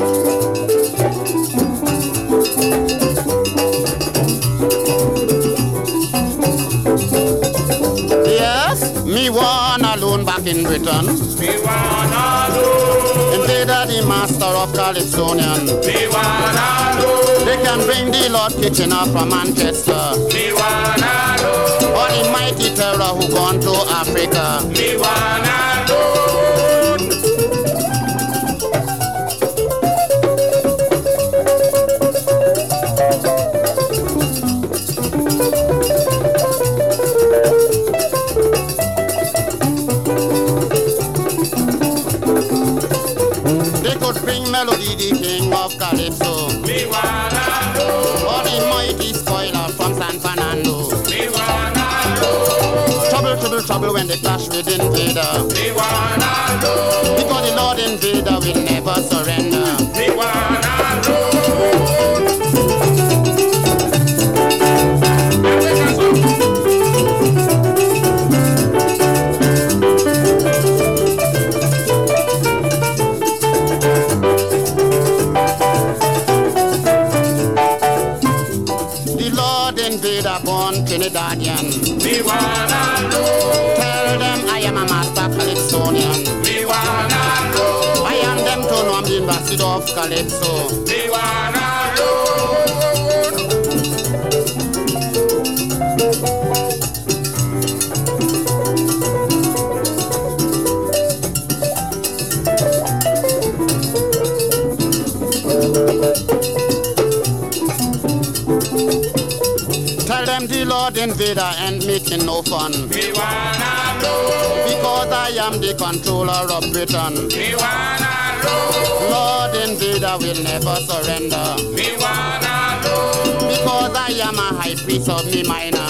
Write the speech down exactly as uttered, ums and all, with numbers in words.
Yes, me one alone back in Britain. Me one alone. Invader the master of Calypsonian. Me one alone. They can bring the Lord Kitchener from Manchester. Me one alone. Or the mighty terror who gone to Africa. Me one alone. They could bring Melody, the king of Calypso. Me one alone. Or the mighty spoiler from San Fernando. Me one alone. Trouble, trouble, trouble when they clash with Invader. Me one alone. Because the Lord Invader will never surrender. Me one alone. The Lord Invader born Trinidadian. Me one alone. Tell them I am a master Calypsonian. Me one alone. I am them to know I'm the ambassador of Calypso. Me one alone. Tell them the Lord Invader ain't making no fun. Me one alone. Because I am the controller of Britain. Me one alone. Lord Invader will never surrender. Me one alone. Because I am a high priest of me minor.